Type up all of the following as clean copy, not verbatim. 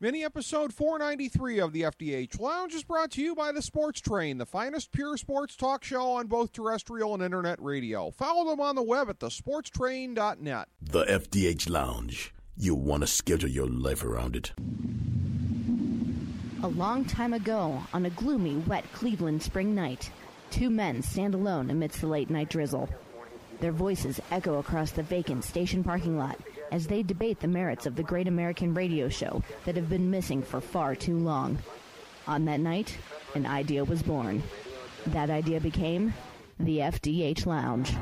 Mini episode 493 of the FDH Lounge is brought to you by the Sports Train, the finest pure sports talk show on both terrestrial and internet radio. Follow them on the web at thesportstrain.net. The FDH Lounge. You want to schedule your life around it. A long time ago, on a gloomy, wet Cleveland spring night, two men stand alone amidst the late-night drizzle. Their voices echo across the vacant station parking lot as they debate the merits of the great American radio show that have been missing for far too long. On that night, an idea was born. That idea became the FDH Lounge.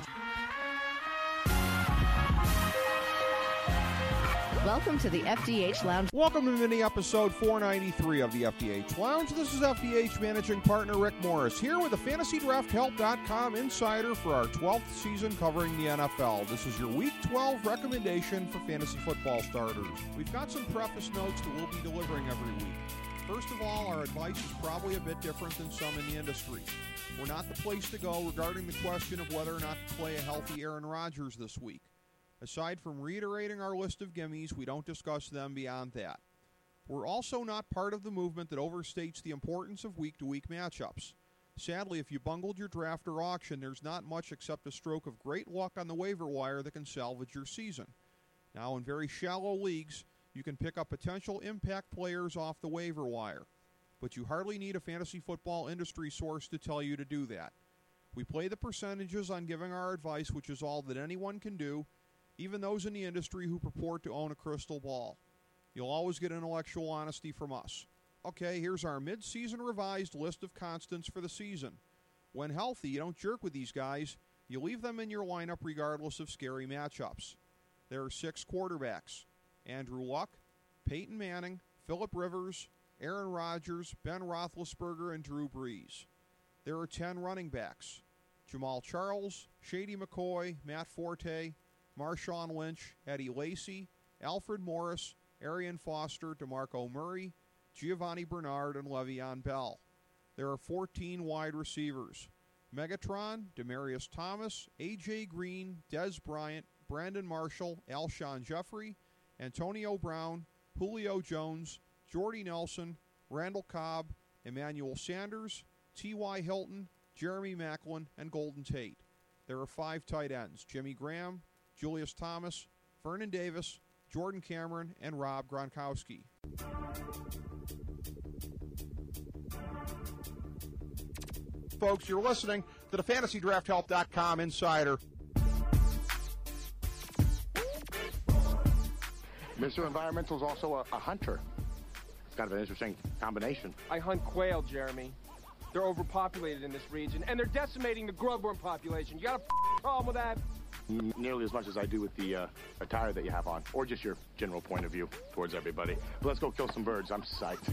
Welcome to the FDH Lounge. Welcome to mini episode 493 of the FDH Lounge. This is FDH managing partner Rick Morris here with the FantasyDraftHelp.com insider for our 12th season covering the NFL. This is your Week 12 recommendation for fantasy football starters. We've got some preface notes that we'll be delivering every week. First of all, our advice is probably a bit different than some in the industry. We're not the place to go regarding the question of whether or not to play a healthy Aaron Rodgers this week. Aside from reiterating our list of gimmies, we don't discuss them beyond that. We're also not part of the movement that overstates the importance of week-to-week matchups. Sadly, if you bungled your draft or auction, there's not much except a stroke of great luck on the waiver wire that can salvage your season. Now, in very shallow leagues, you can pick up potential impact players off the waiver wire. But you hardly need a fantasy football industry source to tell you to do that. We play the percentages on giving our advice, which is all that anyone can do, even those in the industry who purport to own a crystal ball. You'll always get intellectual honesty from us. Okay, here's our mid-season revised list of constants for the season. When healthy, you don't jerk with these guys. You leave them in your lineup regardless of scary matchups. There are 6 quarterbacks: Andrew Luck, Peyton Manning, Phillip Rivers, Aaron Rodgers, Ben Roethlisberger, and Drew Brees. There are 10 running backs: Jamal Charles, Shady McCoy, Matt Forte, Marshawn Lynch, Eddie Lacy, Alfred Morris, Arian Foster, DeMarco Murray, Giovanni Bernard, and Le'Veon Bell. There are 14 wide receivers: Megatron, Demaryius Thomas, A.J. Green, Dez Bryant, Brandon Marshall, Alshon Jeffrey, Antonio Brown, Julio Jones, Jordy Nelson, Randall Cobb, Emmanuel Sanders, T.Y. Hilton, Jeremy Maclin, and Golden Tate. There are 5 tight ends: Jimmy Graham, Julius Thomas, Vernon Davis, Jordan Cameron, and Rob Gronkowski. Folks, you're listening to the FantasyDraftHelp.com insider. Mr. Environmental is also a hunter. It's kind of an interesting combination. I hunt quail, Jeremy. They're overpopulated in this region, and they're decimating the grubworm population. You got a problem with that? Nearly as much as I do with the attire that you have on, or just your general point of view towards everybody. But let's go kill some birds. I'm psyched.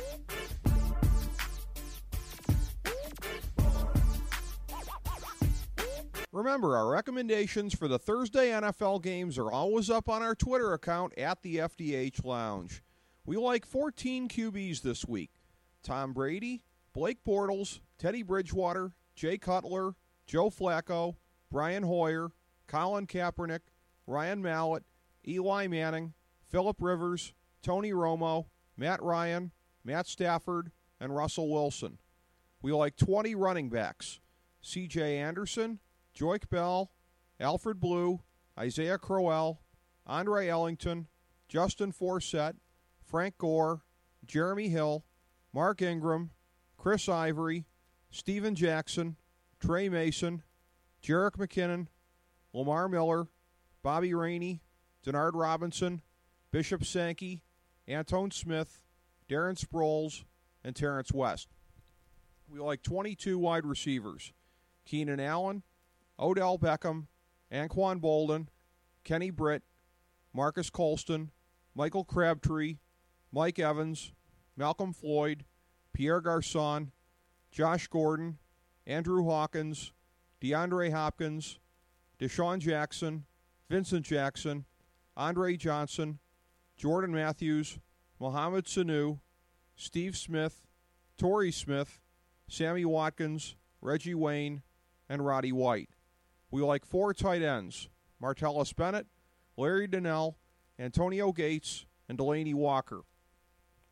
Remember, our recommendations for the Thursday NFL games are always up on our Twitter account at the FDH Lounge. We like 14 QBs this week: Tom Brady, Blake Bortles, Teddy Bridgewater, Jay Cutler, Joe Flacco, Brian Hoyer, Colin Kaepernick, Ryan Mallett, Eli Manning, Phillip Rivers, Tony Romo, Matt Ryan, Matt Stafford, and Russell Wilson. We like 20 running backs: C.J. Anderson, Joique Bell, Alfred Blue, Isaiah Crowell, Andre Ellington, Justin Forsett, Frank Gore, Jeremy Hill, Mark Ingram, Chris Ivory, Steven Jackson, Trey Mason, Jerick McKinnon, Lamar Miller, Bobby Rainey, Denard Robinson, Bishop Sankey, Antone Smith, Darren Sproles, and Terrence West. We like 22 wide receivers: Keenan Allen, Odell Beckham, Anquan Bolden, Kenny Britt, Marcus Colston, Michael Crabtree, Mike Evans, Malcolm Floyd, Pierre Garçon, Josh Gordon, Andrew Hawkins, DeAndre Hopkins, Deshaun Jackson, Vincent Jackson, Andre Johnson, Jordan Matthews, Mohamed Sanu, Steve Smith, Torrey Smith, Sammy Watkins, Reggie Wayne, and Roddy White. We like 4 tight ends: Martellus Bennett, Larry Donnell, Antonio Gates, and Delaney Walker.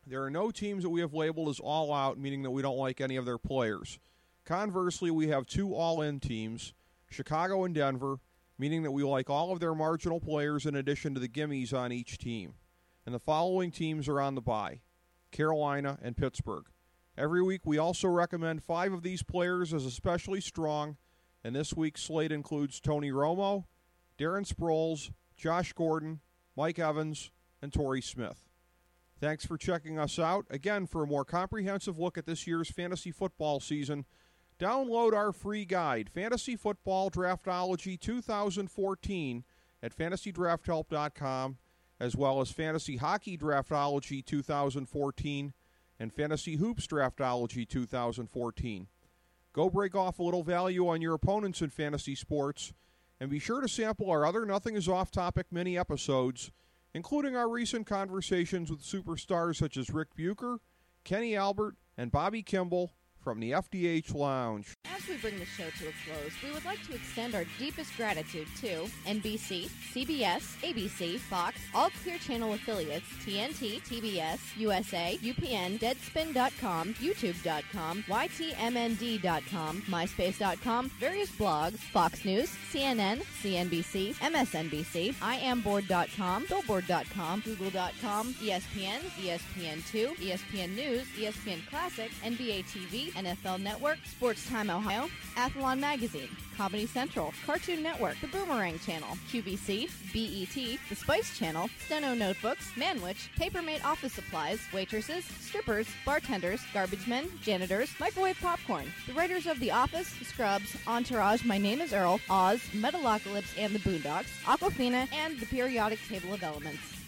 There are no teams that we have labeled as all-out, meaning that we don't like any of their players. Conversely, we have 2 all-in teams, Chicago and Denver, meaning that we like all of their marginal players in addition to the gimmies on each team. And the following teams are on the bye: Carolina and Pittsburgh. Every week we also recommend 5 of these players as especially strong, and this week's slate includes Tony Romo, Darren Sproles, Josh Gordon, Mike Evans, and Torrey Smith. Thanks for checking us out. Again, for a more comprehensive look at this year's fantasy football season, download our free guide, Fantasy Football Draftology 2014, at fantasydrafthelp.com, as well as Fantasy Hockey Draftology 2014 and Fantasy Hoops Draftology 2014. Go break off a little value on your opponents in fantasy sports, and be sure to sample our other Nothing is Off Topic mini episodes, including our recent conversations with superstars such as Rick Bucher, Kenny Albert, and Bobby Kimball from the FDH Lounge. As we bring the show to a close, we would like to extend our deepest gratitude to NBC, CBS, ABC, Fox, all Clear Channel affiliates, TNT, TBS, USA, UPN, Deadspin.com, YouTube.com, YTMND.com, MySpace.com, various blogs, Fox News, CNN, CNBC, MSNBC, IamBoard.com, Billboard.com, Google.com, ESPN, ESPN2, ESPN News, ESPN Classic, NBA TV, NFL Network, Sports Time Ohio, Athlon Magazine, Comedy Central, Cartoon Network, The Boomerang Channel, QVC, BET, The Spice Channel, Steno Notebooks, Manwich, Papermate Office Supplies, waitresses, strippers, bartenders, garbage men, janitors, microwave popcorn, the writers of The Office, Scrubs, Entourage, My Name is Earl, Oz, Metalocalypse and the Boondocks, Aquafina, and The Periodic Table of Elements.